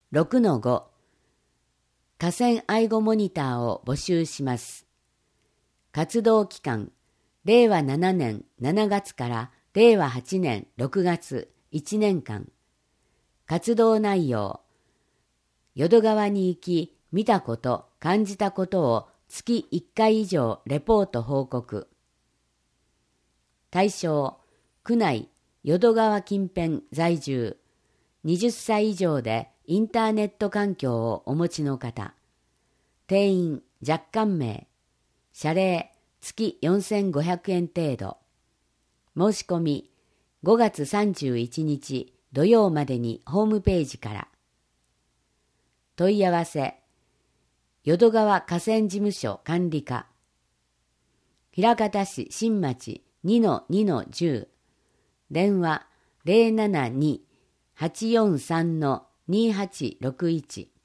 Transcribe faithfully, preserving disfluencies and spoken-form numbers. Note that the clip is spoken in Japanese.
ろくのご 河川愛護モニターを募集します。活動期間、れいわななねんしちがつかられいわはちねんろくがついちねんかん。活動内容、淀川に行き、見たこと、感じたことを月いっかい以上レポート報告。対象、区内、淀川近辺在住、はたち以上でインターネット環境をお持ちの方、定員若干名、謝礼月よんせんごひゃくえん程度。申し込みごがつさんじゅういちにち土曜までにホームページから。問い合わせ、淀川河川事務所管理課、枚方市新町 にのにのじゅう、電話 ゼロななに はちよんさん にはちろくいち。